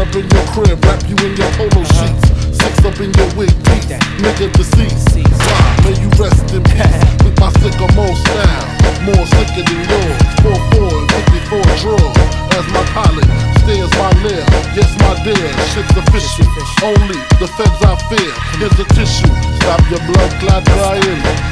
up in your crib, wrap you in your polo sheets. Six up in your wig piece, nigga deceased. May you rest in peace with my sycamore style. More sicker than yours. 4-4 and 54 draw. As my pilot stares my lair. Yes, my dear, shit's official. Only the feds I fear. Here's a tissue. Stop your blood clot crying.